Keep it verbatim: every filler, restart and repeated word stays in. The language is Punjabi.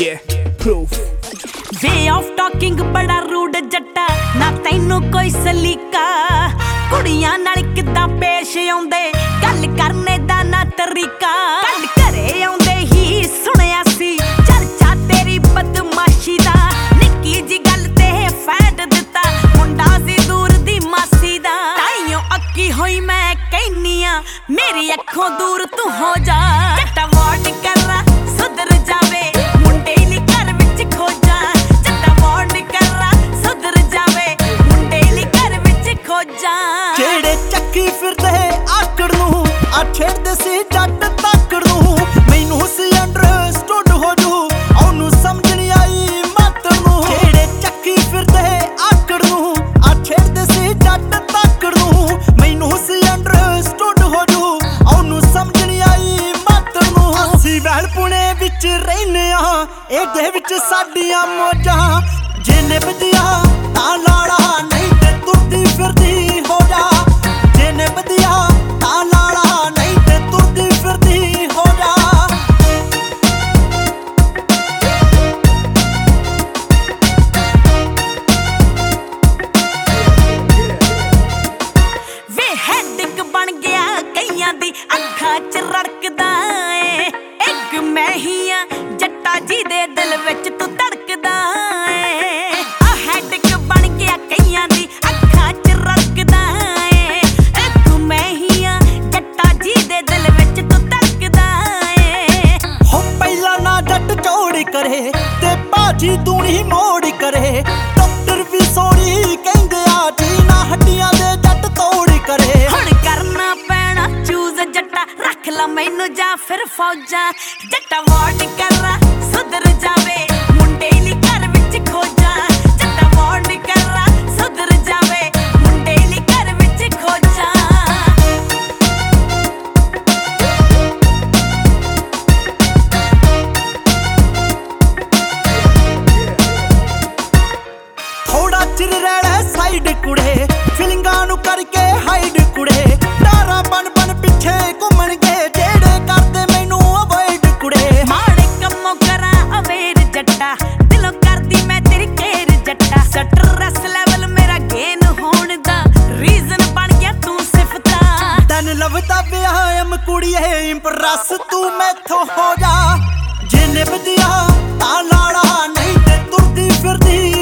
Yeah, proof. Way of talking बड़ा rude जट्टा ना तैनू कोई सलीका कुड़ियां नाल किद्दां पेश आउंदे गल करने दा ना तरीका कल घरे आउंदे ही सुनिया सी चर्चा तेरी बदमाशी दा निक्की जी गल ते फैट दिता मुंडा सी दूर दी मासी दा ताइयों अक्की होई मैं कहनिया मेरी अखों दूर तू हो जा जट्टा वार्ड कर रा सुधर जावे ਜਿਹੜੇ ਚੱਕੀ ਫਿਰਦੇ ਆਕੜ ਨੂੰ ਆ ਛੇੜਦੇ ਸੀ ਜੱਟ ਤਾਕੜ ਨੂੰ ਮੈਨੂੰ ਸੀ ਅੰਡਰਸਟੂਡ ਹੋ ਜੂ ਉਹਨੂੰ ਸਮਝ ਨਹੀਂ ਆਈ ਮਤ ਨੂੰ ਜਿਹੜੇ ਚੱਕੀ ਫਿਰਦੇ ਆਕੜ ਨੂੰ ਆ ਛੇੜਦੇ ਸੀ ਜੱਟ ਤਾਕੜ ਨੂੰ ਮੈਨੂੰ ਸੀ ਅੰਡਰਸਟੂਡ ਹੋ ਜੂ ਉਹਨੂੰ ਸਮਝ ਨਹੀਂ ਆਈ ਮਤ ਨੂੰ ਅਸੀਂ ਵਹਿਲ ਪੁਣੇ ਵਿੱਚ ਰਹਿੰਦੇ ਆ ਇਹਦੇ ਵਿੱਚ ਸਾਡੀਆਂ ਮੋਜਾਂ ਜੇ ਨਿਭਦੀਆਂ ਤਾਂ ਲਾੜਾ ਨਹੀਂ ਤੇ ਤੁਰਦੀ ਫਿਰਦੀ ਹੋ ਜਾ ਜੇ ਨਿਭਦੀਆਂ ਤਾਂ ਲਾੜਾ ਨਹੀਂ ਤੇ ਤੁਰਦੀ ਫਿਰਦੀ ਹੋ ਜਾ ਵੇ ਹੈਡਿਕ ਬਣ ਗਿਆ ਕਈਆਂ ਦੀ ਅੱਖਾਂ 'ਚ ਰੜਕਦਾ ਏ ਇੱਕ ਮੈਂ ਹੀ ਆ ਜੱਟਾ ਜੀ ਦੇ ਦਿਲ ਵਿੱਚ ਤੂੰ ਧੜਕਦਾ ਏ ਆ ਹੈਡਿਕ ਬਣ ਗਿਆ ਕਈਆਂ ਦੀ ਅੱਖਾਂ 'ਚ ਰੜਕਦਾ ਏ ਇੱਕ ਮੈਂ ਹੀ ਆ ਜੱਟਾ ਜੀ ਦੇ ਦਿਲ ਵਿੱਚ ਤੂੰ ਧੜਕਦਾ ਏ ਹੋ ਪਹਿਲਾਂ ਨਾ ਜੱਟ ਚੋੜੀ ਕਰੇ ਤੇ ਬਾਜੀ ਦੂਣੀ ਮੋੜ ਕਰੇ ਡਾਕਟਰ ਵੀ ਸੋਰੀ ਕਹਿੰਦੇ ਆ ਜੀ ਨਾ ਹੱਡੀਆਂ ਦੇ ਜੱਟ ਤੋੜੀ ਕਰੇ ਹੁਣ ਕਰਨਾ ਪੈਣਾ ਚੂਜ਼ ਜੱਟਾ ਰੱਖ ਲਾ ਮੈਨੂੰ ਜਾਂ ਫਿਰ ਫੌਜਾਂ ਜੱਟਾ ਵਾਰਡ ਕਰ ਰਾ ਸੁਧਰ ਜਾਵੇ ਮੁੰਡੇ ਲਈ ਘਰ ਵਿੱਚ ਖੋਜਾਂ ਜੱਟਾ ਵਾਰਡ ਕਰ ਰਾ ਸੁਧਰ ਜਾਵੇ ਮੁੰਡੇ ਲਈ ਘਰ ਵਿੱਚ ਖੋਜਾਂ ਥੋੜਾ ਚਿਰ ਰਹਿਣਾ ਸਾਈਡ ਕੁੜੇ ਫੀਲਿੰਗਾਂ ਨੂੰ ਕਰਕੇ ਹਾਈਡ ਕੁੜੇ ਡਾਰਾ ਬਣ ਬਣ ਪਿੱਛੇ ਘੁੰਮਣਗੇ ਜਿਹੜੇ ਕਰਦੇ ਮੈਨੂੰ ਅਵੋਇਡ ਕੁੜੇ ਮਾੜੇ ਕੰਮੋਂ ਕਰਾਂ ਅਵੇਰ ਜੱਟਾ ਦਿਲੋਂ ਕਰਦੀ ਮੈਂ ਤੇਰੀ ਕੇਰ ਜੱਟਾ ਸਟਰੈਸ ਲੈਵਲ ਮੇਰਾ ਗੇਨ ਹੋਣ ਦਾ ਰੀਜ਼ਨ ਬਣ ਗਿਆ ਤੂੰ ਸਿਫਤਾਂ ਤਨ ਲਵਦਾ ਵਿਆਹਮ ਕੁੜੀਏ ਇੰਪ੍ਰੈਸ ਤੂੰ ਮੈਥੋਂ ਹੋ ਜਾ ਜੇ ਨਿਭਦੀਆਂ ਤਾਂ ਲਾੜਾ ਨਹੀਂ ਤੇ ਤੁਰਦੀ ਫਿਰਦੀ